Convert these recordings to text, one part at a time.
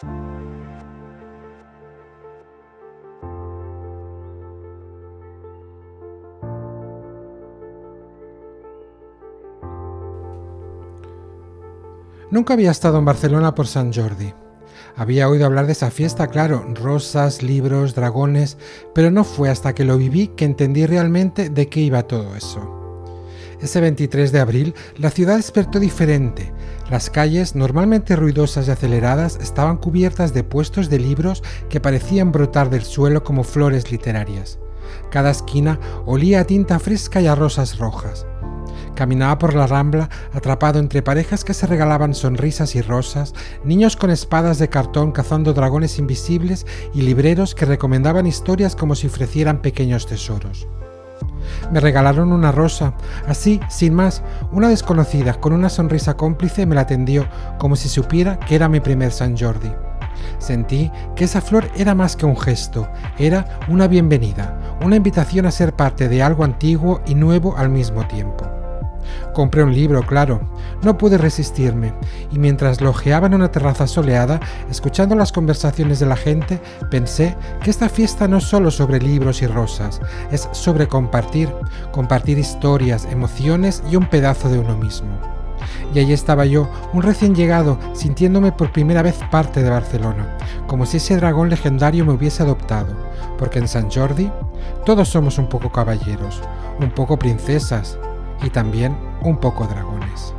Nunca había estado en Barcelona por Sant Jordi. Había oído hablar de esa fiesta, claro, rosas, libros, dragones, pero no fue hasta que lo viví que entendí realmente de qué iba todo eso. Ese 23 de abril, la ciudad despertó diferente. Las calles, normalmente ruidosas y aceleradas, estaban cubiertas de puestos de libros que parecían brotar del suelo como flores literarias. Cada esquina olía a tinta fresca y a rosas rojas. Caminaba por la Rambla, atrapado entre parejas que se regalaban sonrisas y rosas, niños con espadas de cartón cazando dragones invisibles y libreros que recomendaban historias como si ofrecieran pequeños tesoros. Me regalaron una rosa, así, sin más, una desconocida, con una sonrisa cómplice me la tendió, como si supiera que era mi primer Sant Jordi. Sentí que esa flor era más que un gesto, era una bienvenida, una invitación a ser parte de algo antiguo y nuevo al mismo tiempo. Compré un libro, claro, no pude resistirme, y mientras lo hojeaba en una terraza soleada, escuchando las conversaciones de la gente, pensé que esta fiesta no es solo sobre libros y rosas, es sobre compartir historias, emociones y un pedazo de uno mismo. Y allí estaba yo, un recién llegado, sintiéndome por primera vez parte de Barcelona, como si ese dragón legendario me hubiese adoptado, porque en Sant Jordi todos somos un poco caballeros, un poco princesas, y también un poco dragones.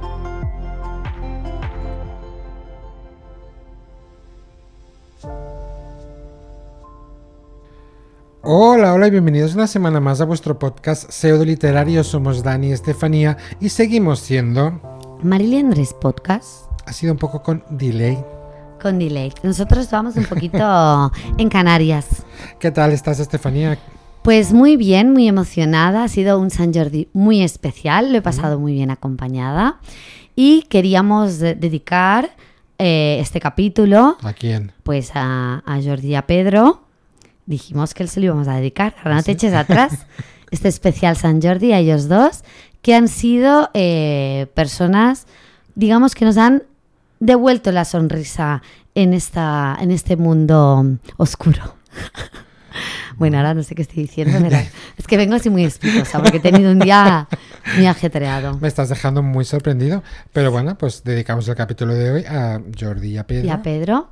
Hola y bienvenidos una semana más a vuestro podcast Pseudo Literario. Somos Dani y Estefanía y seguimos siendo Marily Andrés Podcast. Ha sido un poco con delay. Con delay. Nosotros vamos un poquito en Canarias. ¿Qué tal estás, Estefanía? Pues muy bien, muy emocionada. Ha sido un Sant Jordi muy especial. Lo he pasado muy bien acompañada. Y queríamos dedicar este capítulo... ¿A quién? Pues a Jordi y a Pedro. Dijimos que se lo íbamos a dedicar. Ahora no te eches atrás. Este especial Sant Jordi a ellos dos, que han sido personas, digamos, que nos han devuelto la sonrisa en este mundo oscuro. Bueno, ahora no sé qué estoy diciendo, pero es que vengo así muy espitosa porque he tenido un día muy ajetreado. Me estás dejando muy sorprendido, pero bueno, pues dedicamos el capítulo de hoy a Jordi y a Pedro. Y a Pedro.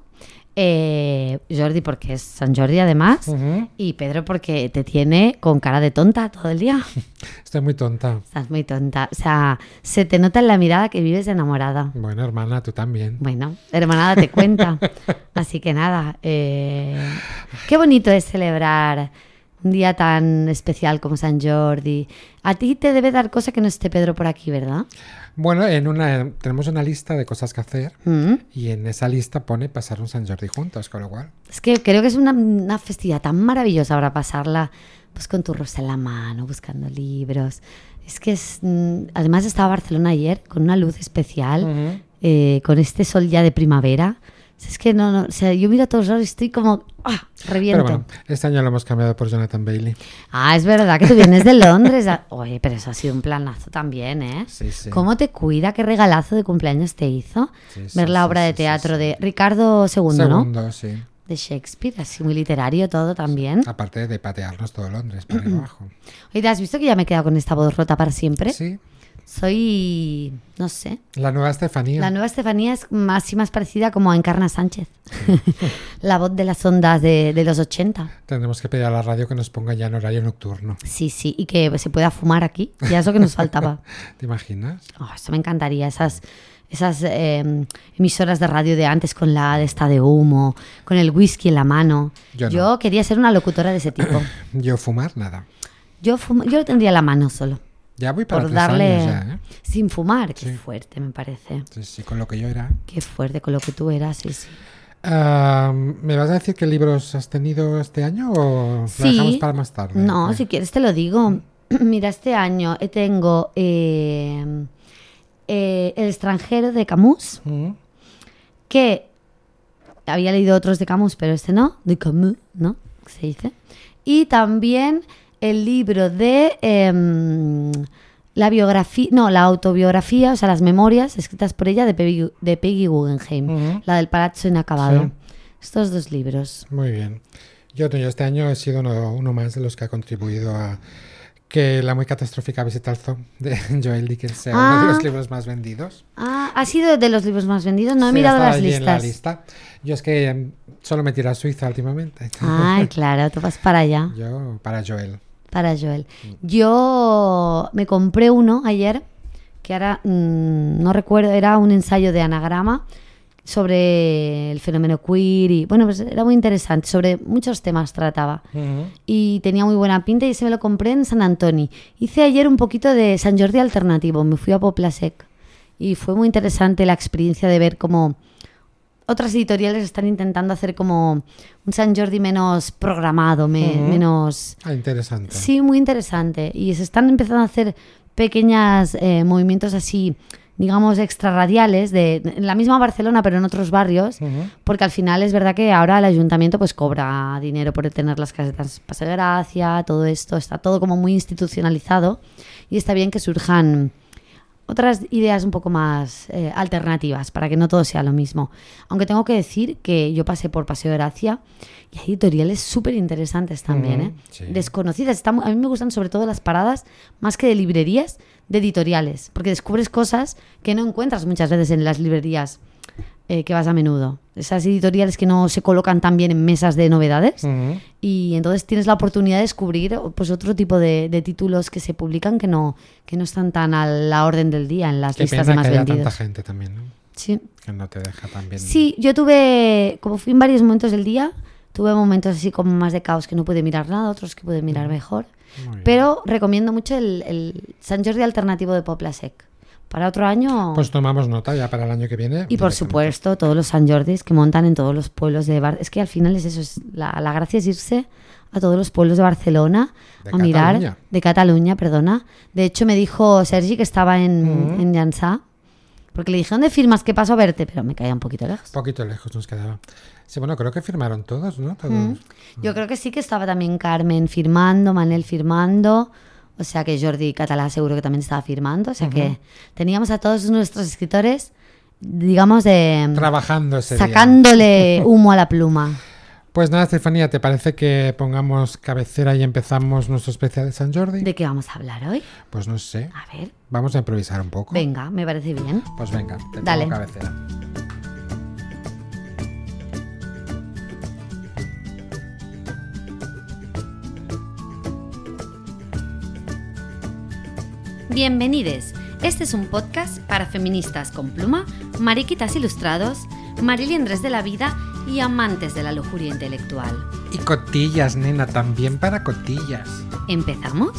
Jordi porque es Sant Jordi además, y Pedro porque te tiene con cara de tonta todo el día. Estoy muy tonta. Estás muy tonta, o sea, se te nota en la mirada que vives enamorada. Bueno, hermana, tú también. Bueno, hermana, date cuenta. Así que nada, qué bonito es celebrar un día tan especial como Sant Jordi. A ti te debe dar cosa que no esté Pedro por aquí, ¿verdad? Bueno, tenemos una lista de cosas que hacer y en esa lista pone pasar un Sant Jordi juntos, con lo cual... Es que creo que es una festividad tan maravillosa para pasarla pues con tu rosa en la mano, buscando libros. Es que además estaba Barcelona ayer con una luz especial, con este sol ya de primavera. Es que no, o sea, yo miro a todos lados y estoy como, reviento. Pero bueno, este año lo hemos cambiado por Jonathan Bailey. Ah, es verdad que tú vienes de Londres. Oye, pero eso ha sido un planazo también, ¿eh? Sí, sí. ¿Cómo te cuida? ¿Qué regalazo de cumpleaños te hizo? Sí, ver la obra de teatro de Ricardo II, ¿no? Segundo, sí. De Shakespeare, así muy literario todo también. Sí. Aparte de patearnos todo Londres para arriba abajo. Oye, ¿te has visto que ya me he quedado con esta voz rota para siempre? Sí. Soy, no sé. La nueva Estefanía. La nueva Estefanía es más parecida como a Encarna Sánchez. La voz de las ondas de los 80. Tendremos que pedir a la radio que nos ponga ya en horario nocturno. Sí, y que se pueda fumar aquí. Ya eso que nos faltaba. ¿Te imaginas? Oh, eso me encantaría. Esas emisoras de radio de antes con la de esta de humo, con el whisky en la mano. Yo quería ser una locutora de ese tipo. Yo fumar, nada. Yo lo tendría en la mano solo. Ya voy para por 3 darle años ya, ¿eh? Sin fumar. Sí. Qué fuerte, me parece. Sí, con lo que yo era. Qué fuerte, con lo que tú eras, sí. ¿Me vas a decir qué libros has tenido este año o Sí. lo dejamos para más tarde? No, si quieres te lo digo. Mira, este año tengo El extranjero de Camus, que había leído otros de Camus, pero este no, de Camus, ¿no? Se dice. Y también el libro de la autobiografía, o sea, las memorias escritas por ella de Peggy Guggenheim, la del Palazzo Inacabado. Estos 2 libros. Muy bien. Yo este año he sido uno más de los que ha contribuido a que La muy catastrófica visita al zoo de Joel Dickens sea uno de los libros más vendidos. ¿Ha sido de los libros más vendidos? No he Sí, mirado está las allí listas. en la lista. Yo es que solo me tiro a Suiza últimamente. Ay, claro, tú vas para allá. Yo para Joel. Para Joel. Yo me compré uno ayer, que ahora no recuerdo, era un ensayo de anagrama sobre el fenómeno queer y bueno, pues era muy interesante, sobre muchos temas trataba y tenía muy buena pinta y se me lo compré en San Antoni. Hice ayer un poquito de Sant Jordi alternativo, me fui a Poblasec y fue muy interesante la experiencia de ver cómo otras editoriales están intentando hacer como un Sant Jordi menos programado, menos... Interesante. Sí, muy interesante. Y se están empezando a hacer pequeños movimientos así, digamos, extrarradiales, en la misma Barcelona, pero en otros barrios, porque al final es verdad que ahora el ayuntamiento pues cobra dinero por tener las casetas Paseo de Gracia, todo esto, está todo como muy institucionalizado y está bien que surjan otras ideas un poco más alternativas para que no todo sea lo mismo. Aunque tengo que decir que yo pasé por Paseo de Gracia y hay editoriales súper interesantes también, sí. Desconocidas. A mí me gustan sobre todo las paradas, más que de librerías, de editoriales, porque descubres cosas que no encuentras muchas veces en las librerías que vas a menudo. Esas editoriales que no se colocan tan bien en mesas de novedades y entonces tienes la oportunidad de descubrir pues otro tipo de títulos que se publican que no están tan a la orden del día en las listas de más que haya vendidos. tanta gente también, ¿no? Sí. Que no te deja tan bien. Sí, yo tuve, como fui en varios momentos del día, tuve momentos así como más de caos que no pude mirar nada, otros que pude mirar mejor. Pero recomiendo mucho el Sant Jordi alternativo de Poblasec. Para otro año... Pues tomamos nota ya para el año que viene. Y por supuesto, todos los Sant Jordis que montan en todos los pueblos de Barcelona. Es que al final es eso, la gracia es irse a todos los pueblos de Barcelona a mirar... De Cataluña, perdona. De hecho, me dijo Sergi que estaba en Llançà, porque le dije, ¿dónde firmas? Que paso a verte, pero me caía un poquito lejos. Poquito lejos nos quedaba. Sí, bueno, creo que firmaron todos, ¿no? Todos. Yo creo que sí, que estaba también Carmen firmando, Manel firmando... O sea que Jordi Català seguro que también estaba firmando. O sea que teníamos a todos nuestros escritores, digamos, trabajando ese sacándole día. Humo a la pluma. Pues nada, Estefanía, ¿te parece que pongamos cabecera y empezamos nuestro especial de Sant Jordi? ¿De qué vamos a hablar hoy? Pues no sé. A ver. Vamos a improvisar un poco. Venga, me parece bien. Pues venga, te Dale. pongo cabecera. Bienvenides. Este es un podcast para feministas con pluma, mariquitas ilustrados, mariliendres de la vida y amantes de la lujuria intelectual. Y cotillas, nena, también para cotillas. ¿Empezamos?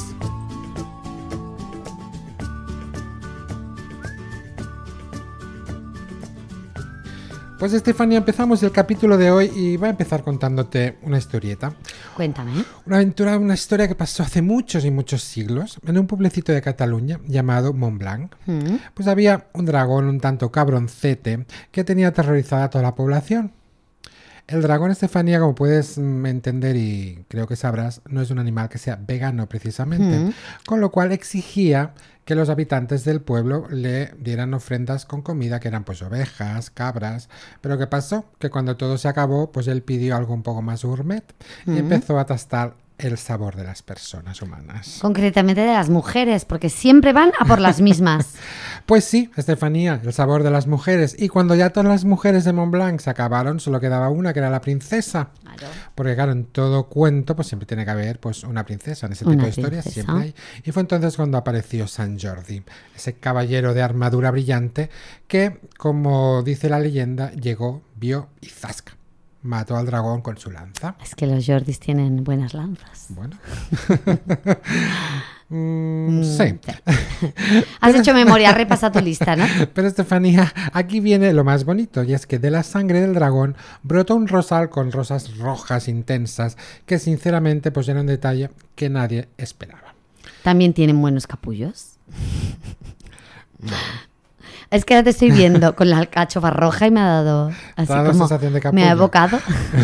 Pues Estefanía, empezamos el capítulo de hoy y voy a empezar contándote una historieta. Cuéntame. Una historia que pasó hace muchos y muchos siglos en un pueblecito de Cataluña llamado Montblanc. Pues había un dragón un tanto cabroncete que tenía aterrorizada a toda la población. El dragón, Estefanía, como puedes entender y creo que sabrás, no es un animal que sea vegano precisamente, con lo cual exigía que los habitantes del pueblo le dieran ofrendas con comida que eran pues ovejas, cabras, pero ¿qué pasó? Que cuando todo se acabó, pues él pidió algo un poco más gourmet y empezó a tastar el sabor de las personas humanas. Concretamente de las mujeres, porque siempre van a por las mismas. Pues sí, Estefanía, el sabor de las mujeres. Y cuando ya todas las mujeres de Montblanc se acabaron, solo quedaba una, que era la princesa. Claro. Porque claro, en todo cuento pues siempre tiene que haber pues una princesa. En ese tipo de historias siempre hay. Y fue entonces cuando apareció Sant Jordi, ese caballero de armadura brillante que, como dice la leyenda, llegó, vio y ¡zasca! Mató al dragón con su lanza. Es que los Jordis tienen buenas lanzas. Bueno. Sí. Has hecho memoria, repasa tu lista, ¿no? Pero Estefanía, aquí viene lo más bonito, y es que de la sangre del dragón brotó un rosal con rosas rojas intensas que sinceramente pues era un detalle que nadie esperaba. También tienen buenos capullos. Bueno. Es que ahora te estoy viendo con la alcachofa roja y me ha dado así como sensación de capullo. Me ha evocado.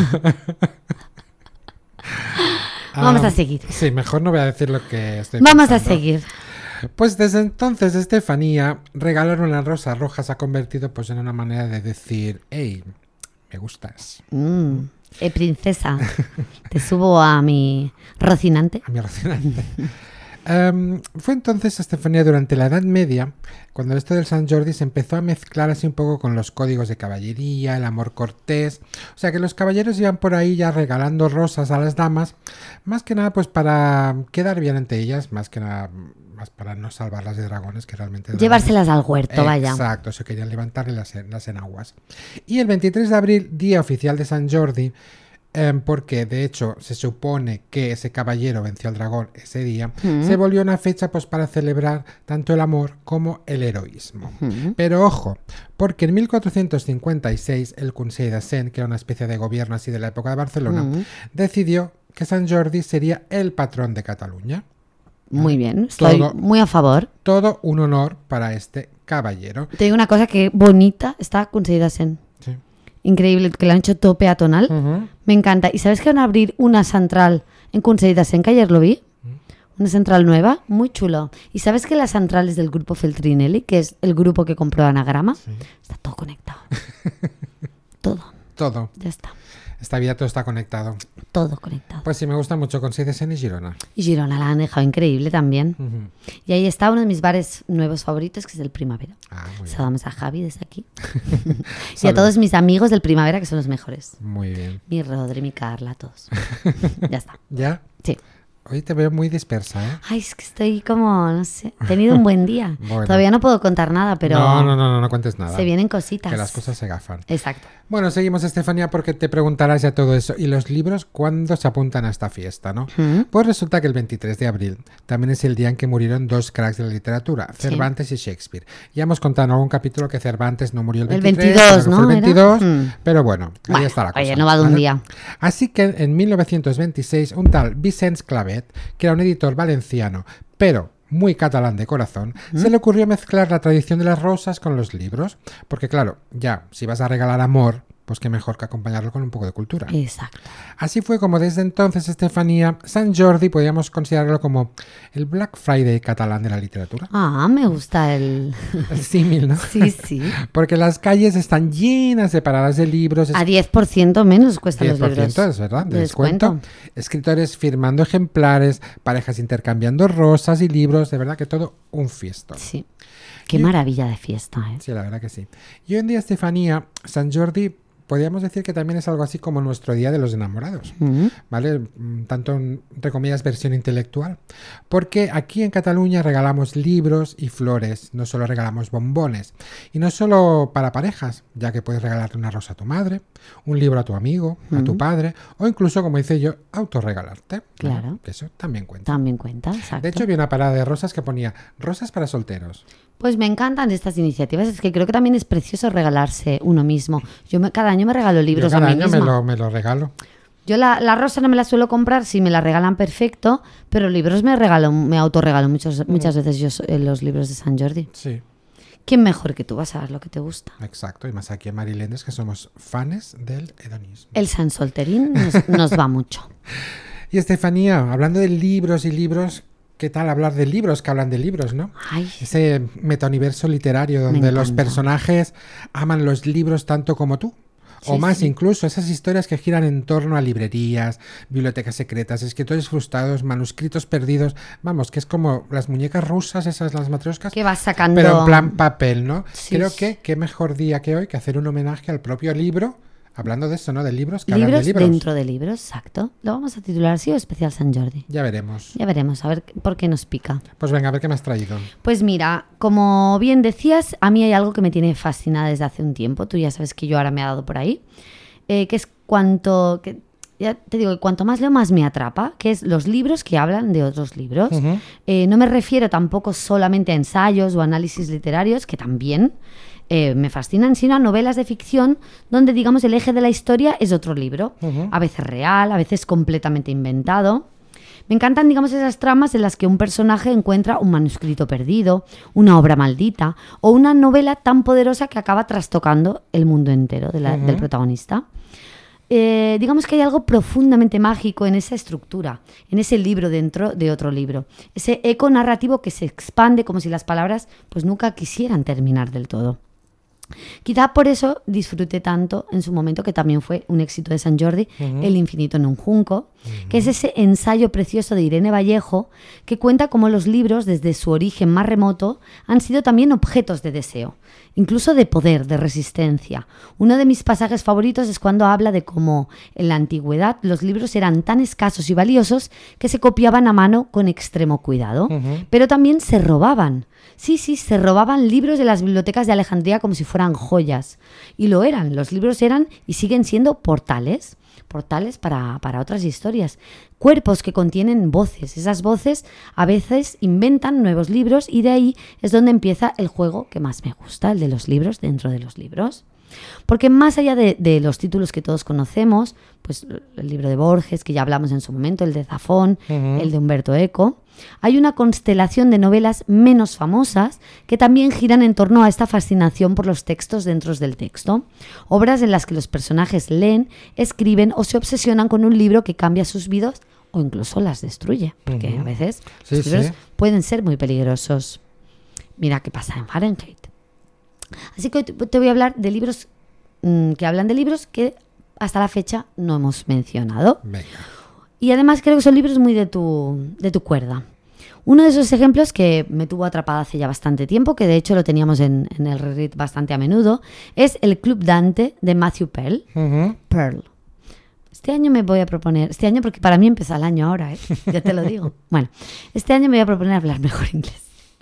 Vamos a seguir. Sí, mejor no voy a decir lo que estoy Vamos pensando. a seguir. Pues desde entonces, Estefanía, regalar una rosa roja se ha convertido pues en una manera de decir, hey, Me gustas. Princesa, te subo a mi Rocinante. A mi Rocinante. Fue entonces, Estefanía, durante la Edad Media, cuando esto del Sant Jordi se empezó a mezclar así un poco con los códigos de caballería, el amor cortés. O sea que los caballeros iban por ahí ya regalando rosas a las damas, más que nada pues para quedar bien ante ellas, más que nada más para no salvarlas de dragones, que realmente... Llevárselas al huerto, vaya. Exacto, se querían levantarle las enaguas. Y el 23 de abril, día oficial de Sant Jordi, porque de hecho se supone que ese caballero venció al dragón ese día, se volvió una fecha pues para celebrar tanto el amor como el heroísmo. Pero ojo, porque en 1456 el Consell de Cent, que era una especie de gobierno así de la época de Barcelona, decidió que Sant Jordi sería el patrón de Cataluña. Muy bien, estoy muy a favor. Todo un honor para este caballero. Te digo una cosa, que bonita está Consell de Cent. Sí. Increíble, que le han hecho todo peatonal. Me encanta. ¿Y sabes que van a abrir una central en Consell de Cent, que ayer lo vi? Una central nueva, muy chulo. ¿Y sabes que la central es del grupo Feltrinelli, que es el grupo que compró Anagrama? Sí. Está todo conectado. Todo. Ya está. Esta vida todo está conectado. Todo conectado. Pues sí, me gusta mucho Consell de Cent y Girona. Y Girona la han dejado increíble también. Y ahí está uno de mis bares nuevos favoritos, que es el Primavera. Saludamos a Javi desde aquí. Y a todos mis amigos del Primavera, que son los mejores. Muy bien. Mi Rodri, mi Carla, todos. Ya está. ¿Ya? Sí. Hoy te veo muy dispersa, ¿eh? Ay, es que estoy como, no sé, he tenido un buen día. Bueno. Todavía no puedo contar nada, pero... No cuentes nada. Se vienen cositas. Que las cosas se gafan. Exacto. Bueno, seguimos, Estefanía, porque te preguntarás ya todo eso. ¿Y los libros cuándo se apuntan a esta fiesta, no? Pues resulta que el 23 de abril también es el día en que murieron dos cracks de la literatura, Cervantes y Shakespeare. Ya hemos contado en algún capítulo que Cervantes no murió el 23. El 22, ¿no? Fue el 22, pero bueno, ahí está la cosa. Oye, no va de un día. Así que en 1926, un tal Vicenç Clavet, que era un editor valenciano, pero muy catalán de corazón, se le ocurrió mezclar la tradición de las rosas con los libros, porque claro, ya, si vas a regalar amor, pues qué mejor que acompañarlo con un poco de cultura. Exacto. Así fue como desde entonces, Estefanía, Sant Jordi podríamos considerarlo como el Black Friday catalán de la literatura. Ah, me gusta el símil, ¿no? Sí. Porque las calles están llenas de paradas de libros. A 10% menos cuestan los libros. 10% es verdad, de descuento. Escritores firmando ejemplares, parejas intercambiando rosas y libros, de verdad que todo un fiestón. Sí. Qué maravilla de fiesta, ¿eh? Sí, la verdad que sí. Y hoy en día, Estefanía, Sant Jordi podríamos decir que también es algo así como nuestro Día de los Enamorados, ¿vale? Tanto, entre comillas, versión intelectual. Porque aquí en Cataluña regalamos libros y flores, no solo regalamos bombones. Y no solo para parejas, ya que puedes regalarte una rosa a tu madre, un libro a tu amigo, a tu padre, o incluso, como dice yo, autorregalarte. Claro. ¿No? Que eso también cuenta. También cuenta, exacto. De hecho, vi una parada de rosas que ponía rosas para solteros. Pues me encantan estas iniciativas. Es que creo que también es precioso regalarse uno mismo. Cada año me regalo libros a mí misma. Cada año me lo regalo. Yo la rosa no me la suelo comprar, si me la regalan perfecto, pero libros me autorregalo muchas veces yo los libros de Sant Jordi. Sí. ¿Quién mejor que tú vas a ver lo que te gusta? Exacto, y más aquí en Marilendes, que somos fans del hedonismo. El Sant Solterín nos va mucho. Y Estefanía, hablando de libros y libros, ¿qué tal hablar de libros que hablan de libros, no? Ay, ese metauniverso literario donde los personajes aman los libros tanto como tú. O más, incluso esas historias que giran en torno a librerías, bibliotecas secretas, escritores frustrados, manuscritos perdidos. Vamos, que es como las muñecas rusas, esas, las matrioscas. Que vas sacando. Pero en plan papel, ¿no? Sí, Creo que qué mejor día que hoy que hacer un homenaje al propio libro. Hablando de eso, ¿no? De libros que hablan de libros. Dentro de libros, exacto. Lo vamos a titular así o especial Sant Jordi. Ya veremos. Ya veremos, a ver por qué nos pica. Pues venga, a ver qué me has traído. Pues mira, como bien decías, a mí hay algo que me tiene fascinada desde hace un tiempo. Tú ya sabes que yo ahora me he dado por ahí. Que es ya te digo, cuanto más leo, más me atrapa, que es los libros que hablan de otros libros. No me refiero tampoco solamente a ensayos o análisis literarios, que también me fascinan, sino a novelas de ficción donde, digamos, el eje de la historia es otro libro. A veces real, a veces completamente inventado. Me encantan, digamos, esas tramas en las que un personaje encuentra un manuscrito perdido, una obra maldita o una novela tan poderosa que acaba trastocando el mundo entero del protagonista. Digamos que hay algo profundamente mágico en esa estructura, en ese libro dentro de otro libro. Ese eco narrativo que se expande como si las palabras pues nunca quisieran terminar del todo. Quizá por eso disfruté tanto en su momento, que también fue un éxito de Sant Jordi, El infinito en un junco, que es ese ensayo precioso de Irene Vallejo que cuenta cómo los libros, desde su origen más remoto, han sido también objetos de deseo, incluso de poder, de resistencia. Uno de mis pasajes favoritos es cuando habla de cómo en la antigüedad los libros eran tan escasos y valiosos que se copiaban a mano con extremo cuidado, pero también se robaban. Sí, se robaban libros de las bibliotecas de Alejandría como si fueran joyas. Y lo eran, los libros eran y siguen siendo portales para otras historias. Cuerpos que contienen voces. Esas voces a veces inventan nuevos libros y de ahí es donde empieza el juego que más me gusta, el de los libros dentro de los libros. Porque más allá de los títulos que todos conocemos, pues el libro de Borges, que ya hablamos en su momento, el de Zafón, el de Umberto Eco, hay una constelación de novelas menos famosas que también giran en torno a esta fascinación por los textos dentro del texto. Obras en las que los personajes leen, escriben o se obsesionan con un libro que cambia sus vidas o incluso las destruye, porque a veces los libros pueden ser muy peligrosos. Mira qué pasa en Fahrenheit. Así que hoy te voy a hablar de libros que hablan de libros que hasta la fecha no hemos mencionado. Venga. Y además creo que son libros muy de tu cuerda. Uno de esos ejemplos que me tuvo atrapada hace ya bastante tiempo, que de hecho lo teníamos en el reread bastante a menudo, es El Club Dante de Matthew Pearl. Este año me voy a proponer, porque para mí empieza el año ahora, ya te lo digo. Bueno, este año me voy a proponer hablar mejor inglés.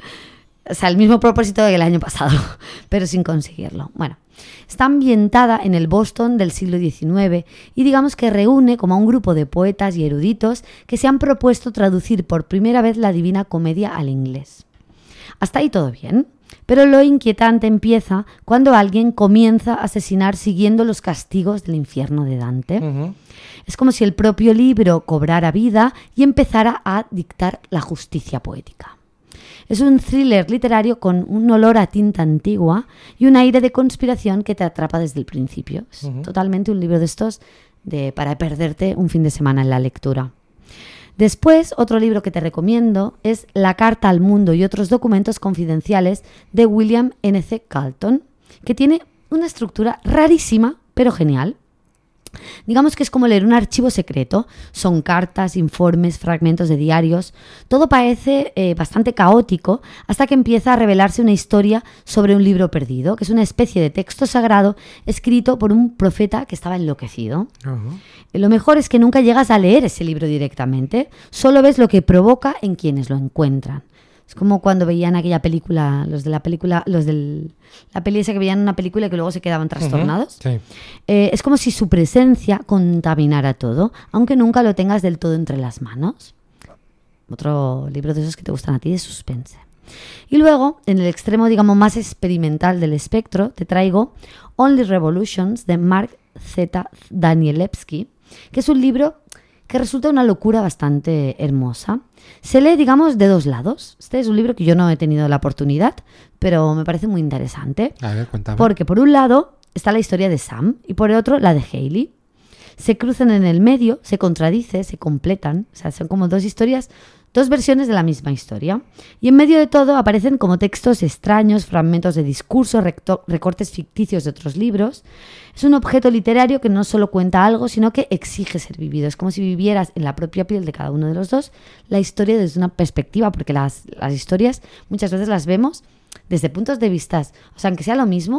O sea, el mismo propósito que el año pasado, pero sin conseguirlo. Bueno, está ambientada en el Boston del siglo XIX y digamos que reúne como a un grupo de poetas y eruditos que se han propuesto traducir por primera vez la Divina Comedia al inglés. Hasta ahí todo bien, pero lo inquietante empieza cuando alguien comienza a asesinar siguiendo los castigos del infierno de Dante. Es como si el propio libro cobrara vida y empezara a dictar la justicia poética. Es un thriller literario con un olor a tinta antigua y un aire de conspiración que te atrapa desde el principio. Es totalmente un libro de estos para perderte un fin de semana en la lectura. Después, otro libro que te recomiendo es La Carta al Mundo y otros documentos confidenciales de William N.C. Galton, que tiene una estructura rarísima, pero genial. Digamos que es como leer un archivo secreto. Son cartas, informes, fragmentos de diarios. Todo parece bastante caótico hasta que empieza a revelarse una historia sobre un libro perdido, que es una especie de texto sagrado escrito por un profeta que estaba enloquecido. Lo mejor es que nunca llegas a leer ese libro directamente, solo ves lo que provoca en quienes lo encuentran. Es como cuando veían aquella película, los de la peli esa que veían una película y que luego se quedaban trastornados. Sí. Es como si su presencia contaminara todo, aunque nunca lo tengas del todo entre las manos. Otro libro de esos que te gustan a ti, de suspense. Y luego, en el extremo, digamos, más experimental del espectro, te traigo Only Revolutions de Mark Z. Danielewski, que es un libro que resulta una locura bastante hermosa. Se lee, digamos, de dos lados. Este es un libro que yo no he tenido la oportunidad, pero me parece muy interesante. A ver, cuéntame. Porque por un lado está la historia de Sam y por el otro la de Hayley. Se cruzan en el medio, se contradicen, se completan. O sea, son como dos historias, dos versiones de la misma historia. Y en medio de todo aparecen como textos extraños, fragmentos de discurso, recortes ficticios de otros libros. Es un objeto literario que no solo cuenta algo, sino que exige ser vivido. Es como si vivieras en la propia piel de cada uno de los dos la historia desde una perspectiva, porque las historias muchas veces las vemos desde puntos de vista. O sea, aunque sea lo mismo,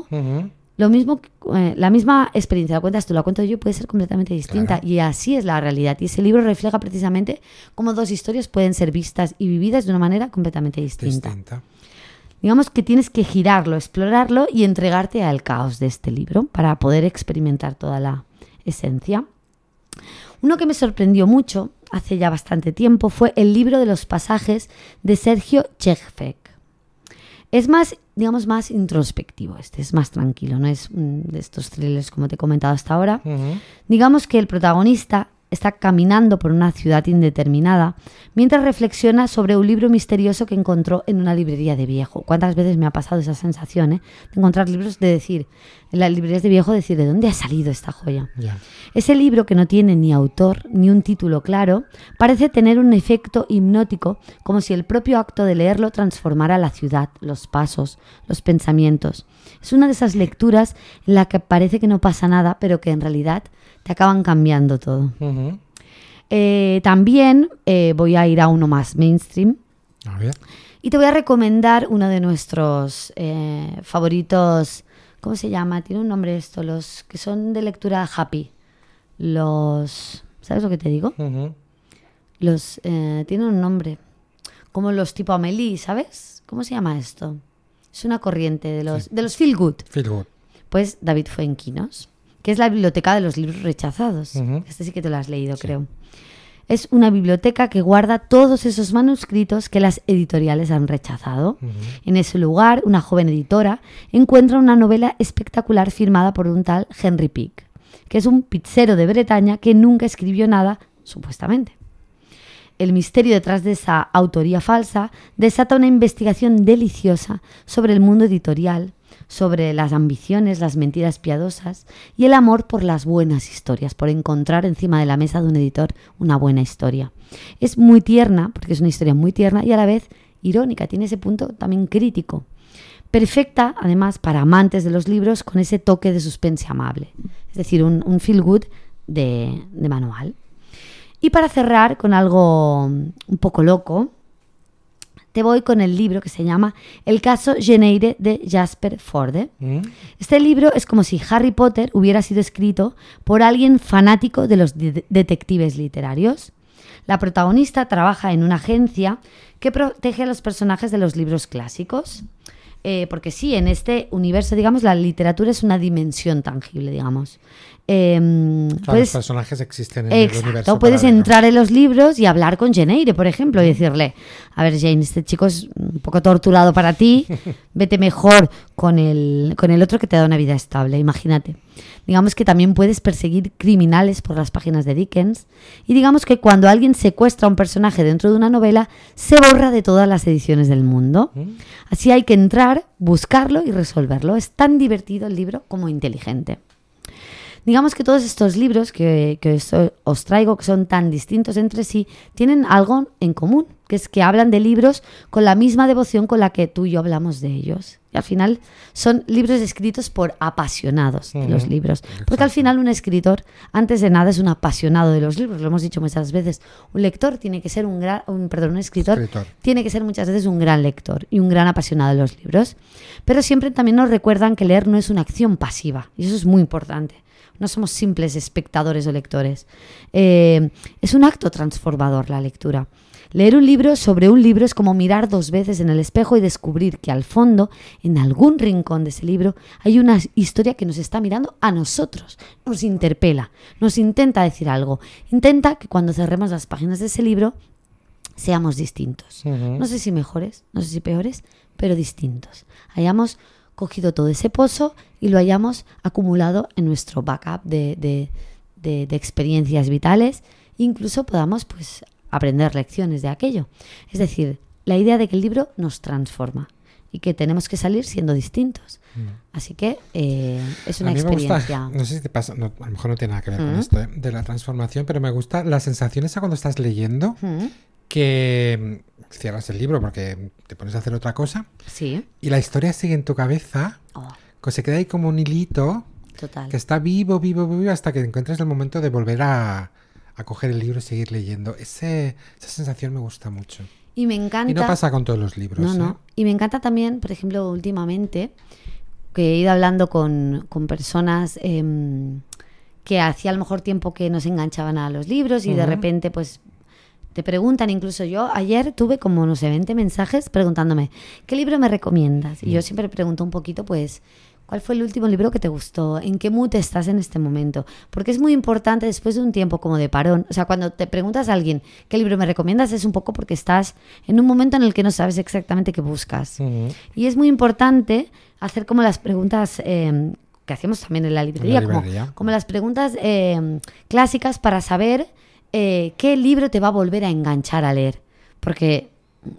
la misma experiencia la cuentas tú, la cuento yo, puede ser completamente distinta. Claro. Y así es la realidad. Y ese libro refleja precisamente cómo dos historias pueden ser vistas y vividas de una manera completamente distinta. Digamos que tienes que girarlo, explorarlo y entregarte al caos de este libro para poder experimentar toda la esencia. Uno que me sorprendió mucho hace ya bastante tiempo fue el libro de los pasajes de Sergio Chejfek. Es más, digamos, más introspectivo, es más tranquilo, no es de estos thrillers como te he comentado hasta ahora. Digamos que el protagonista está caminando por una ciudad indeterminada mientras reflexiona sobre un libro misterioso que encontró en una librería de viejo. ¿Cuántas veces me ha pasado esa sensación, de encontrar libros, de decir, en las librerías de viejo, decir, ¿de dónde ha salido esta joya? Yeah. Ese libro, que no tiene ni autor ni un título claro, parece tener un efecto hipnótico, como si el propio acto de leerlo transformara la ciudad, los pasos, los pensamientos. Es una de esas lecturas en la que parece que no pasa nada, pero que en realidad te acaban cambiando todo. Uh-huh. También voy a ir a uno más mainstream. A ver. Y te voy a recomendar uno de nuestros favoritos. ¿Cómo se llama? Tiene un nombre esto. Los que son de lectura happy. ¿Sabes lo que te digo? Uh-huh. Tienen un nombre. Como los tipo Amélie, ¿sabes? ¿Cómo se llama esto? Es una corriente de los feel good. Feel good. Pues David Fuenquinos, que es la biblioteca de los libros rechazados. Uh-huh. Este sí que te lo has leído, creo. Es una biblioteca que guarda todos esos manuscritos que las editoriales han rechazado. Uh-huh. En ese lugar, una joven editora encuentra una novela espectacular firmada por un tal Henry Pick, que es un pizzero de Bretaña que nunca escribió nada, supuestamente. El misterio detrás de esa autoría falsa desata una investigación deliciosa sobre el mundo editorial, sobre las ambiciones, las mentiras piadosas y el amor por las buenas historias, por encontrar encima de la mesa de un editor una buena historia. Es muy tierna, porque es una historia muy tierna y a la vez irónica, tiene ese punto también crítico. Perfecta, además, para amantes de los libros con ese toque de suspense amable. Es decir, un feel good de manual. Y para cerrar con algo un poco loco, te voy con el libro que se llama El caso Geneide de Jasper Fforde. Este libro es como si Harry Potter hubiera sido escrito por alguien fanático de los detectives literarios. La protagonista trabaja en una agencia que protege a los personajes de los libros clásicos. Porque sí, en este universo, digamos, la literatura es una dimensión tangible, digamos. Los personajes existen en el universo. Exacto, puedes entrar en los libros y hablar con Jane Eyre, por ejemplo, y decirle, a ver, Jane, este chico es un poco torturado para ti, vete mejor con el otro que te da una vida estable, imagínate. Digamos que también puedes perseguir criminales por las páginas de Dickens, y digamos que cuando alguien secuestra a un personaje dentro de una novela, se borra de todas las ediciones del mundo. Así hay que entrar, buscarlo y resolverlo. Es tan divertido el libro como inteligente. Digamos que todos estos libros que os traigo, que son tan distintos entre sí, tienen algo en común, que es que hablan de libros con la misma devoción con la que tú y yo hablamos de ellos. Y al final son libros escritos por apasionados de los libros. Porque al final un escritor, antes de nada, es un apasionado de los libros. Lo hemos dicho muchas veces. Un lector tiene que ser un escritor tiene que ser muchas veces un gran lector y un gran apasionado de los libros. Pero siempre también nos recuerdan que leer no es una acción pasiva. Y eso es muy importante. No somos simples espectadores o lectores. Es un acto transformador la lectura. Leer un libro sobre un libro es como mirar 2 veces en el espejo y descubrir que al fondo, en algún rincón de ese libro, hay una historia que nos está mirando a nosotros. Nos interpela, nos intenta decir algo. Intenta que cuando cerremos las páginas de ese libro seamos distintos. No sé si mejores, no sé si peores, pero distintos. Hayamos cogido todo ese pozo y lo hayamos acumulado en nuestro backup de experiencias vitales, incluso podamos pues aprender lecciones de aquello. Es decir, la idea de que el libro nos transforma y que tenemos que salir siendo distintos. Así que es una experiencia. Gusta, no sé si te pasa, a lo mejor no tiene nada que ver con esto, de la transformación, pero me gusta la sensación esa cuando estás leyendo, que cierras el libro porque te pones a hacer otra cosa. Sí. Y la historia sigue en tu cabeza, que se queda ahí como un hilito. Total. Que está vivo, hasta que encuentres el momento de volver a coger el libro y seguir leyendo. Esa sensación me gusta mucho. Y me encanta. Y no pasa con todos los libros. No. Y me encanta también, por ejemplo, últimamente, que he ido hablando con personas que hacía a lo mejor tiempo que no se enganchaban a los libros y de repente pues te preguntan. Incluso yo ayer tuve como, no sé, 20 mensajes preguntándome, ¿qué libro me recomiendas? Y yo siempre pregunto un poquito, pues, ¿cuál fue el último libro que te gustó? ¿En qué mood estás en este momento? Porque es muy importante después de un tiempo como de parón. O sea, cuando te preguntas a alguien qué libro me recomiendas, es un poco porque estás en un momento en el que no sabes exactamente qué buscas. Y es muy importante hacer como las preguntas que hacíamos también en la librería, librería. como las preguntas clásicas para saber qué libro te va a volver a enganchar a leer, porque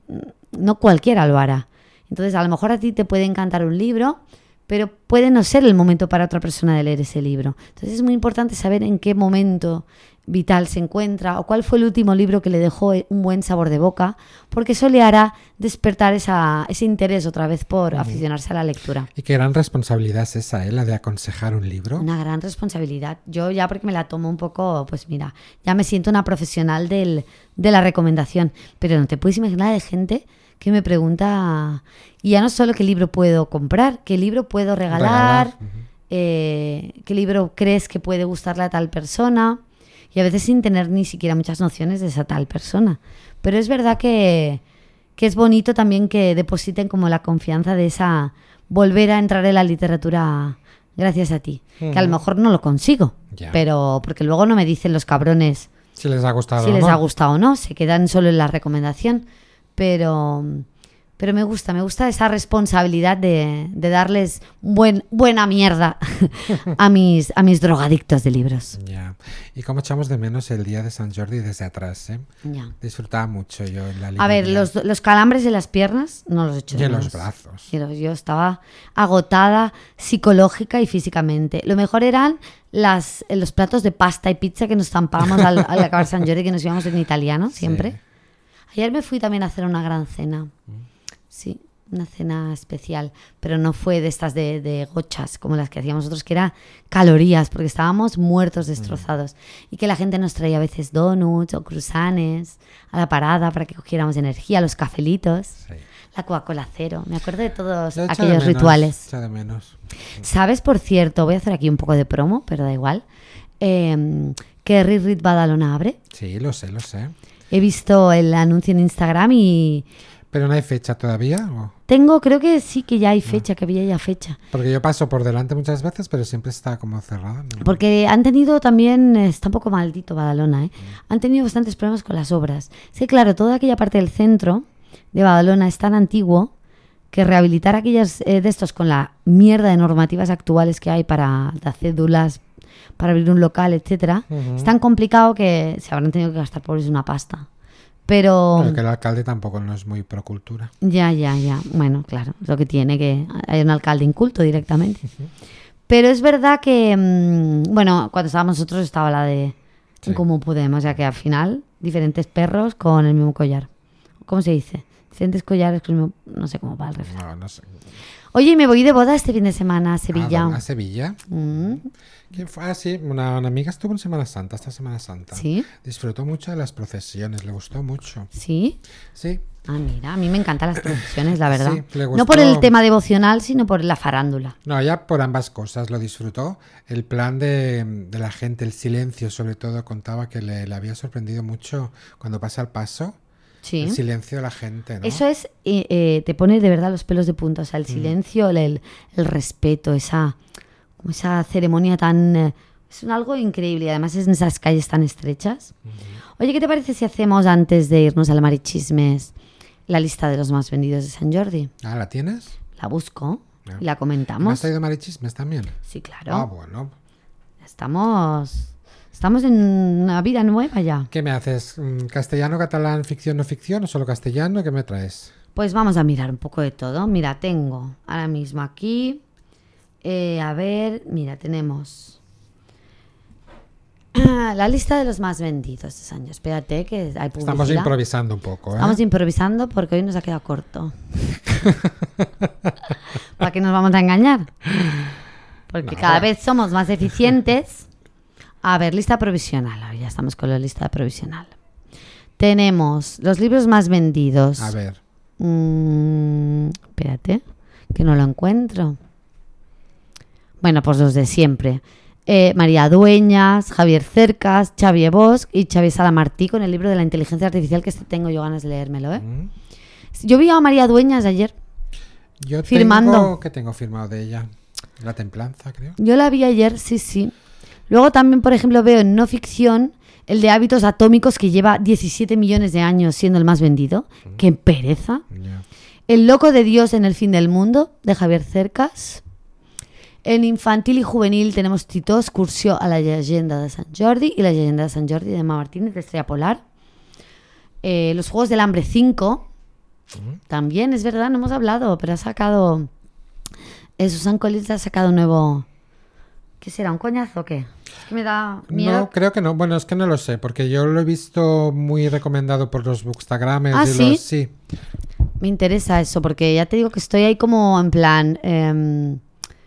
no cualquiera lo hará. Entonces, a lo mejor a ti te puede encantar un libro, pero puede no ser el momento para otra persona de leer ese libro. Entonces, es muy importante saber en qué momento vital se encuentra o cuál fue el último libro que le dejó un buen sabor de boca, porque eso le hará despertar ese interés otra vez por aficionarse a la lectura. Y qué gran responsabilidad es esa, la de aconsejar un libro. Una gran responsabilidad. Yo ya porque me la tomo un poco, pues mira, ya me siento una profesional de la recomendación, pero no te puedes imaginar de gente que me pregunta, y ya no solo qué libro puedo comprar, qué libro puedo regalar. qué libro crees que puede gustarle a tal persona, y a veces sin tener ni siquiera muchas nociones de esa tal persona. Pero es verdad que es bonito también que depositen como la confianza de esa volver a entrar en la literatura gracias a ti, que a lo mejor no lo consigo, pero porque luego no me dicen los cabrones si les ha gustado si les ha gustado o no, se quedan solo en la recomendación, pero me gusta esa responsabilidad de darles buena mierda a mis drogadictos de libros. Ya. Y cómo echamos de menos el día de Sant Jordi desde atrás, ¿eh? Ya. Disfrutaba mucho yo en la librería. A ver, los calambres en las piernas no los echo de menos. Y en los brazos. Yo estaba agotada psicológica y físicamente. Lo mejor eran los platos de pasta y pizza que nos zampábamos al acabar Sant Jordi, que nos íbamos en italiano siempre. Sí. Ayer me fui también a hacer una gran cena. Sí, una cena especial, pero no fue de estas de gochas como las que hacíamos nosotros, que era calorías, porque estábamos muertos, destrozados. Y que la gente nos traía a veces donuts o cruzanes a la parada para que cogiéramos energía, los cafelitos, la Coca-Cola cero. Me acuerdo de todos aquellos rituales. Echa de menos. ¿Sabes, por cierto? Voy a hacer aquí un poco de promo, pero da igual. Que Rit Badalona abre. Sí, lo sé. He visto el anuncio en Instagram y... ¿Pero no hay fecha todavía? ¿O? Creo que sí que ya hay fecha, que había ya fecha. Porque yo paso por delante muchas veces, pero siempre está como cerrada, ¿no? Porque han tenido también, está un poco maldito Badalona, ¿eh? Han tenido bastantes problemas con las obras. Sí, claro, toda aquella parte del centro de Badalona es tan antiguo que rehabilitar aquellas de estos con la mierda de normativas actuales que hay para las cédulas, para abrir un local, etcétera, es tan complicado que se habrán tenido que gastar pobres una pasta. Pero que el alcalde tampoco no es muy pro cultura. Ya. Bueno, claro, es lo que tiene, que hay un alcalde inculto directamente. Pero es verdad que, bueno, cuando estábamos nosotros estaba la de cómo podemos, ya que al final, diferentes perros con el mismo collar. ¿Cómo se dice? Diferentes collares con el mismo... No sé cómo va el refrán. No sé. Oye, me voy de boda este fin de semana a Sevilla. ¿A Sevilla? ¿Quién fue? Sí, una amiga estuvo en Semana Santa, esta Semana Santa. ¿Sí? Disfrutó mucho de las procesiones, le gustó mucho. ¿Sí? Sí. Ah, mira, a mí me encantan las procesiones, la verdad. Sí, le gustó. No por el tema devocional, sino por la farándula. No, ya por ambas cosas lo disfrutó. El plan de la gente, el silencio sobre todo, contaba que le había sorprendido mucho cuando pasa el paso. Sí. El silencio de la gente, ¿no? Eso es, te pone de verdad los pelos de punta. O sea, el silencio, el respeto, esa ceremonia tan... es algo increíble. Y además es en esas calles tan estrechas. Oye, ¿qué te parece si hacemos, antes de irnos al Marichismes, la lista de los más vendidos de Sant Jordi? Ah, ¿la tienes? La busco y la comentamos. ¿Has traído Marichismes también? Sí, claro. Ah, bueno. Estamos en una vida nueva ya. ¿Qué me haces? ¿Castellano, catalán, ficción, no ficción o solo castellano? ¿Qué me traes? Pues vamos a mirar un poco de todo. Mira, tengo ahora mismo aquí... a ver, mira, tenemos la lista de los más vendidos de Sant Jordi. Espérate, que hay publicidad. Estamos improvisando un poco, ¿eh? Estamos improvisando porque hoy nos ha quedado corto. ¿Para qué nos vamos a engañar? Porque cada vez somos más eficientes. A ver, lista provisional. Ya estamos con la lista provisional. Tenemos los libros más vendidos. A ver. Espérate, que no lo encuentro. Bueno, pues los de siempre. María Dueñas, Javier Cercas, Xavier Bosch y Xavier Salamartí con el libro de la inteligencia artificial, que tengo yo ganas de leérmelo, ¿eh? Yo vi a María Dueñas ayer firmando. ¿Qué tengo firmado de ella? La Templanza, creo. Yo la vi ayer, sí. Luego también, por ejemplo, veo en no ficción el de Hábitos Atómicos, que lleva 17 millones de años siendo el más vendido. ¡Qué pereza! Yeah. El loco de Dios en el fin del mundo, de Javier Cercas. En infantil y juvenil tenemos Tito, excursió a la leyenda de Sant Jordi y la leyenda de Sant Jordi de Emma Martínez de Estrella Polar. Los Juegos del Hambre 5, también es verdad, no hemos hablado, pero ha sacado... Susan Collins ha sacado un nuevo... ¿Qué será? ¿Un coñazo o qué? Es que me da miedo. No, creo que no. Bueno, es que no lo sé, porque yo lo he visto muy recomendado por los bookstagramers. ¿Ah, y sí? Sí. Me interesa eso, porque ya te digo que estoy ahí como en plan...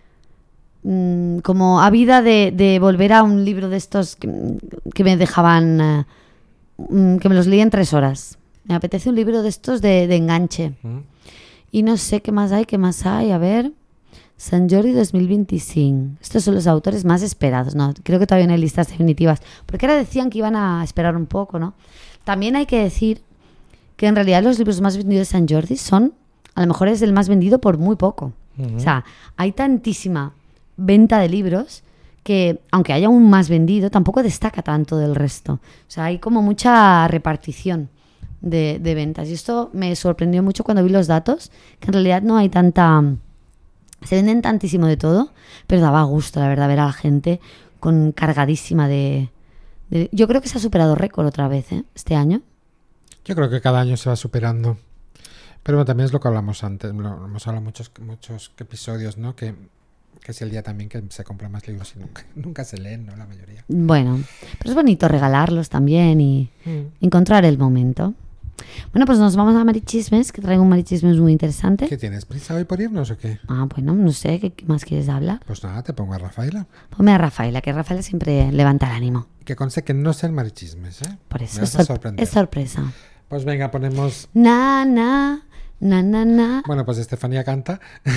como ávida de volver a un libro de estos que me dejaban... que me los leí en 3 horas. Me apetece un libro de estos de enganche. Y no sé qué más hay, a ver... Sant Jordi 2025. Estos son los autores más esperados. No, creo que todavía no hay listas definitivas. Porque ahora decían que iban a esperar un poco, ¿no? También hay que decir que en realidad los libros más vendidos de Sant Jordi son... A lo mejor es el más vendido por muy poco. O sea, hay tantísima venta de libros que, aunque haya un más vendido, tampoco destaca tanto del resto. O sea, hay como mucha repartición de ventas. Y esto me sorprendió mucho cuando vi los datos, que en realidad no hay tanta... Se venden tantísimo de todo, pero daba gusto, la verdad, ver a la gente cargadísima de... Yo creo que se ha superado récord otra vez, este año. Yo creo que cada año se va superando. Pero bueno, también es lo que hablamos antes. Hemos hablado muchos episodios, ¿no? Que es el día también que se compran más libros y nunca se leen, ¿no? La mayoría. Bueno, pero es bonito regalarlos también y encontrar el momento. Bueno, pues nos vamos a Marichismes, que traigo un Marichismes muy interesante. ¿Qué tienes? ¿Prisa hoy por irnos o qué? Bueno, no sé, ¿qué más quieres hablar? Pues nada, te pongo a Rafaela. Ponme a Rafaela, que Rafaela siempre levanta el ánimo. Que conste que no sé el Marichismes, ¿eh? Por eso es sorpresa. Pues venga, ponemos... Na, na, na, na, na. Bueno, pues Estefanía canta.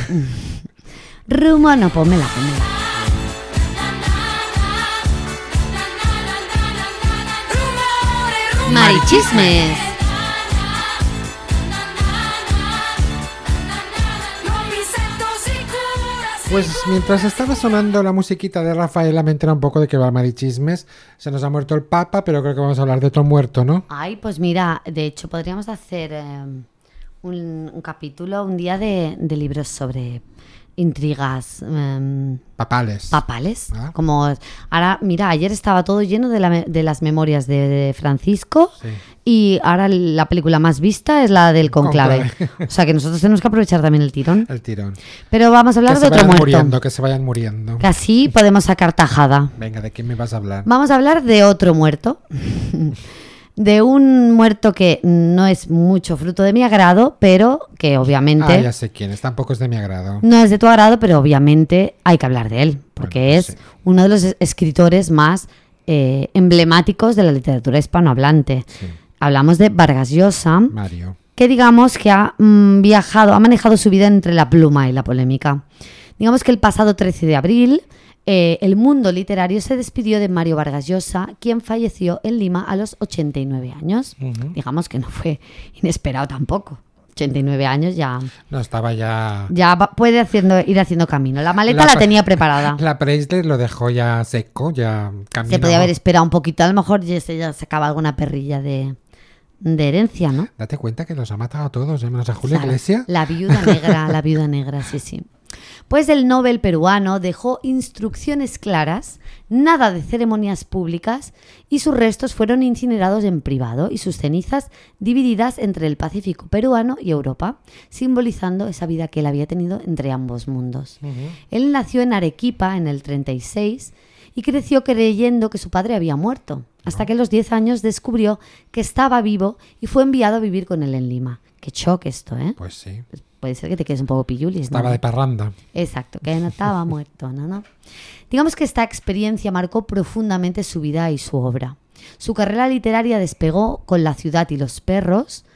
Rumo, no, pónmela. Marichismes. Pues mientras estaba sonando la musiquita de Rafaela me entera un poco de que va el Marichismes. Se nos ha muerto el Papa, pero creo que vamos a hablar de otro muerto, ¿no? Ay, pues mira, de hecho podríamos hacer un capítulo un día de libros sobre intrigas papales. Como ahora, mira, ayer estaba todo lleno de las memorias de Francisco. Sí. Y ahora la película más vista es la del Conclave. O sea que nosotros tenemos que aprovechar también el tirón. Pero vamos a hablar de otro muerto. Que se vayan muriendo. Que así podemos sacar tajada. Venga, ¿de quién me vas a hablar? Vamos a hablar de otro muerto. De un muerto que no es mucho fruto de mi agrado, pero que obviamente... ya sé quién es, tampoco es de mi agrado. No es de tu agrado, pero obviamente hay que hablar de él, porque es uno de los escritores más emblemáticos de la literatura hispanohablante. Sí. Hablamos de Vargas Llosa, Mario, que digamos que ha manejado su vida entre la pluma y la polémica. Digamos que el pasado 13 de abril... el mundo literario se despidió de Mario Vargas Llosa, quien falleció en Lima a los 89 años. Digamos que no fue inesperado tampoco. 89 años ya... No, estaba ya... Ya puede ir haciendo camino. La maleta la tenía preparada. La Preisler lo dejó ya seco, ya caminó. Se podía haber esperado un poquito. A lo mejor ya sacaba alguna perrilla de herencia, ¿no? Date cuenta que los ha matado a todos, menos a Julio Iglesias. La viuda negra, sí. Pues el Nobel peruano dejó instrucciones claras, nada de ceremonias públicas, y sus restos fueron incinerados en privado y sus cenizas divididas entre el Pacífico peruano y Europa, simbolizando esa vida que él había tenido entre ambos mundos. Él nació en Arequipa en el 36 y creció creyendo que su padre había muerto, hasta que a los 10 años descubrió que estaba vivo y fue enviado a vivir con él en Lima. Qué choque esto, ¿eh? Pues sí. Puede ser que te quedes un poco pillulis, ¿no? Estaba de parranda. Exacto, que no estaba muerto, ¿no? Digamos que esta experiencia marcó profundamente su vida y su obra. Su carrera literaria despegó con La ciudad y los perros,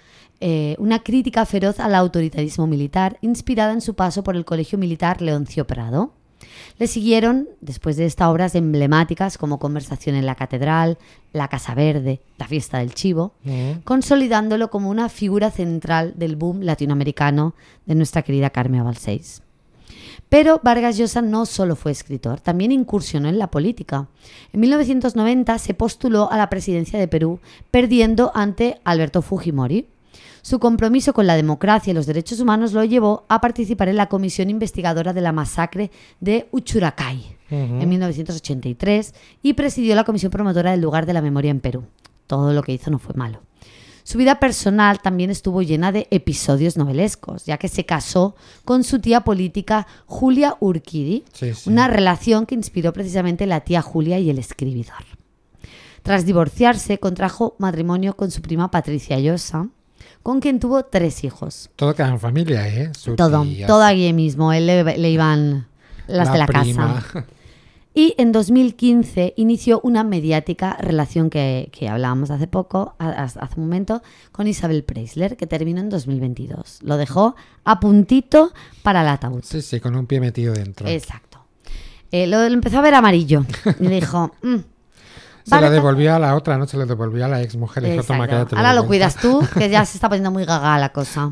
una crítica feroz al autoritarismo militar, inspirada en su paso por el Colegio Militar Leoncio Prado. Le siguieron, después de estas obras emblemáticas como Conversación en la Catedral, La Casa Verde, La Fiesta del Chivo, consolidándolo como una figura central del boom latinoamericano de nuestra querida Carme Balcells. Pero Vargas Llosa no solo fue escritor, también incursionó en la política. En 1990 se postuló a la presidencia de Perú, perdiendo ante Alberto Fujimori. Su compromiso con la democracia y los derechos humanos lo llevó a participar en la comisión investigadora de la masacre de Uchucchacay en 1983 y presidió la comisión promotora del lugar de la memoria en Perú. Todo lo que hizo no fue malo. Su vida personal también estuvo llena de episodios novelescos, ya que se casó con su tía política Julia Urquidi, una relación que inspiró precisamente la tía Julia y el escribidor. Tras divorciarse, contrajo matrimonio con su prima Patricia Llosa, con quien tuvo 3 hijos. Todo queda en familia, ¿eh? Todo aquí mismo, él le iban las de la prima. casa. Y en 2015 inició una mediática relación que hablábamos hace un momento, con Isabel Preisler, que terminó en 2022. Lo dejó a puntito para el ataúd. Sí, con un pie metido dentro. Exacto. Lo empezó a ver amarillo y dijo... Se la devolvió a la otra, ¿no? Se la devolvió a la ex mujer. Ahora lo cuidas tú, que ya se está poniendo muy gaga la cosa.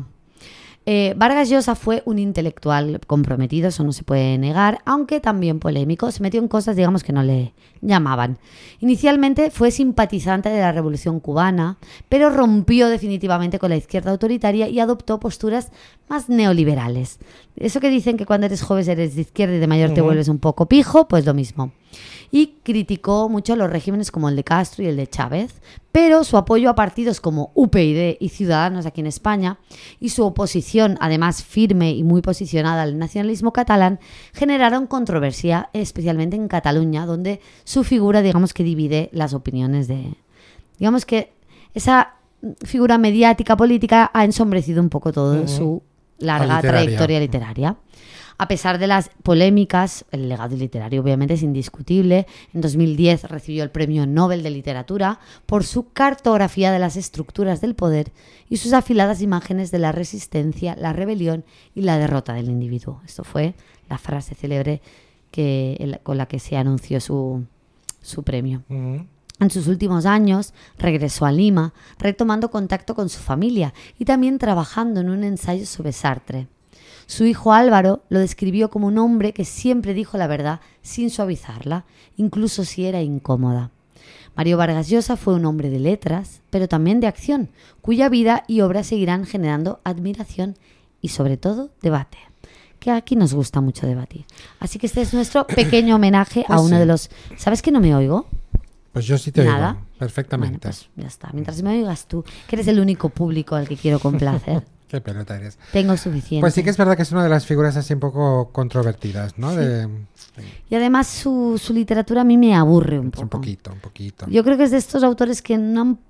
Vargas Llosa fue un intelectual comprometido, eso no se puede negar, aunque también polémico. Se metió en cosas, digamos, que no le llamaban. Inicialmente fue simpatizante de la Revolución Cubana, pero rompió definitivamente con la izquierda autoritaria y adoptó posturas más neoliberales. Eso que dicen que cuando eres joven eres de izquierda y de mayor te vuelves un poco pijo, pues lo mismo. Y criticó mucho los regímenes como el de Castro y el de Chávez, pero su apoyo a partidos como UPyD y Ciudadanos aquí en España y su oposición, además firme y muy posicionada al nacionalismo catalán, generaron controversia, especialmente en Cataluña, donde su figura, digamos, que divide las opiniones de... Digamos que esa figura mediática, política, ha ensombrecido un poco todo su larga trayectoria literaria. A pesar de las polémicas, el legado literario obviamente es indiscutible. En 2010 recibió el Premio Nobel de Literatura por su cartografía de las estructuras del poder y sus afiladas imágenes de la resistencia, la rebelión y la derrota del individuo. Esto fue la frase célebre con la que se anunció su premio. En sus últimos años regresó a Lima, retomando contacto con su familia y también trabajando en un ensayo sobre Sartre. Su hijo Álvaro lo describió como un hombre que siempre dijo la verdad sin suavizarla, incluso si era incómoda. Mario Vargas Llosa fue un hombre de letras, pero también de acción, cuya vida y obra seguirán generando admiración y, sobre todo, debate. Que aquí nos gusta mucho debatir. Así que este es nuestro pequeño homenaje a uno de los... ¿Sabes que no me oigo? Pues yo sí te ¿Nada? oigo perfectamente. Bueno, pues ya está. Mientras me oigas tú, que eres el único público al que quiero complacer. Qué pelota eres. Tengo suficiente. Pues sí que es verdad que es una de las figuras así un poco controvertidas, ¿no? Sí. Y además su literatura a mí me aburre un poco. Un poquito. Yo creo que es de estos autores que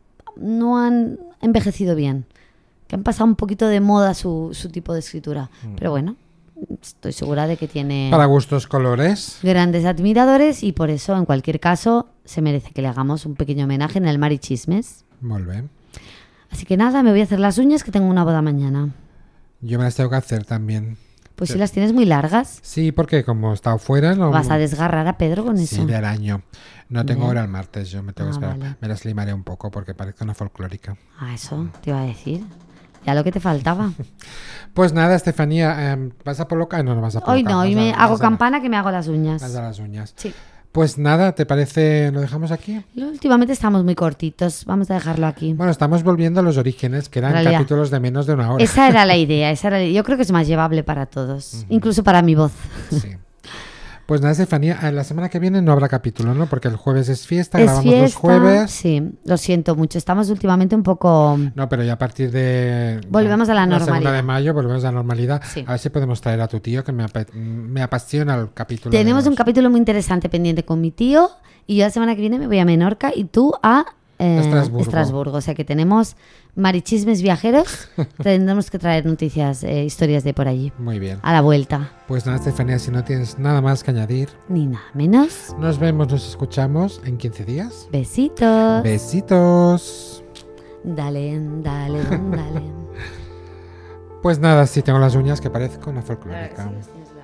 no han envejecido bien, que han pasado un poquito de moda su tipo de escritura. Pero bueno, estoy segura de que tiene... Para gustos colores. Grandes admiradores y por eso, en cualquier caso, se merece que le hagamos un pequeño homenaje en el Mar y Chismes. Muy bien. Así que nada, me voy a hacer las uñas, que tengo una boda mañana. Yo me las tengo que hacer también. Pues si las tienes muy largas. Sí, porque como he estado fuera... No... ¿Vas a desgarrar a Pedro con eso? Sí, del año. No tengo hora el martes, yo me tengo que esperar. Vale. Me las limaré un poco porque parece una folclórica. Eso te iba a decir. Ya lo que te faltaba. Pues nada, Estefanía, ¿vas a colocar? No, no vas a colocar. Hoy no, hoy me hago campana que me hago las uñas. Vas a las uñas. Sí. Pues nada, ¿te parece? ¿Lo dejamos aquí? Últimamente estamos muy cortitos, vamos a dejarlo aquí. Bueno, estamos volviendo a los orígenes, que eran capítulos de menos de una hora. Esa era la idea, yo creo que es más llevable para todos, incluso para mi voz. Sí. Pues nada, Estefanía, la semana que viene no habrá capítulo, ¿no? Porque el jueves es fiesta, grabamos los jueves. Sí, lo siento mucho, estamos últimamente un poco... No, pero ya a partir de... Volvemos a la normalidad. La segunda de mayo volvemos a la normalidad. Sí. A ver si podemos traer a tu tío, que me apasiona el capítulo. Tenemos un capítulo muy interesante pendiente con mi tío y yo la semana que viene me voy a Menorca y tú a... Estrasburgo. O sea que tenemos marichismes viajeros. Tendremos que traer noticias, historias de por allí. Muy bien. A la vuelta. Pues nada, Estefanía, si no tienes nada más que añadir. Ni nada menos. Nos vemos, nos escuchamos en 15 días. Besitos. Besitos. Dale. Pues nada, sí tengo las uñas que parezco una folclórica. Sí,